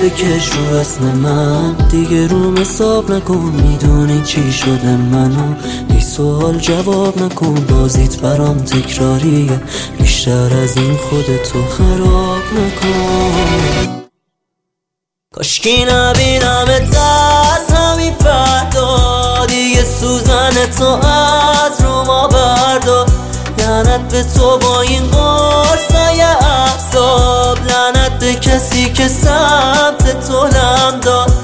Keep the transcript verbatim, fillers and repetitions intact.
بکش رو اسم من، دیگه روم حساب نکن، میدونی چی شده منو. هیچ سوال جواب نکن، بازیت برام تکراریه، بیشتر از این خودتو خراب نکن. کاشکی نبینمت از همین فردا، دیگه سوزن تو از رو ما بردار. لعنت به تو با این قرصای احساب، لعنت به کسی که سمت تو لم داد.